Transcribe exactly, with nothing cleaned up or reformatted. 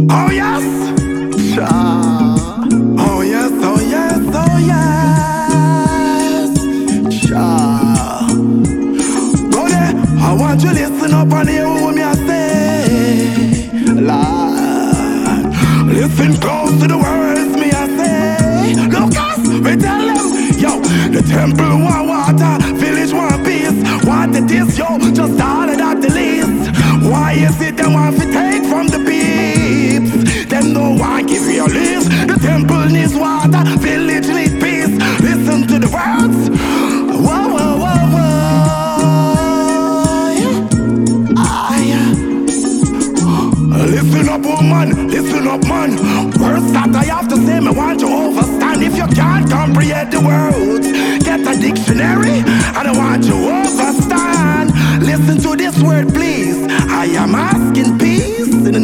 Oh yes, Cha. Oh yes, oh yes, oh yes, Cha. Go there, I want you listen up and hear what me I say, Lord. Listen close to the words me I say. Lucas, we tell them, yo, the temple want water, village want peace. Want it is, yo, just all of that the least. Why is it them want to take from the peeps? Them no one give you a least. The temple needs water, village needs peace. Listen to the words. Whoa, whoa, whoa, whoa. Ah, yeah. Listen up, woman, listen up, man. Words that I have to say, me want you overstand. If you can't comprehend the words, get a dictionary, and I want you overstand. Listen to this word, please. I am asking peace.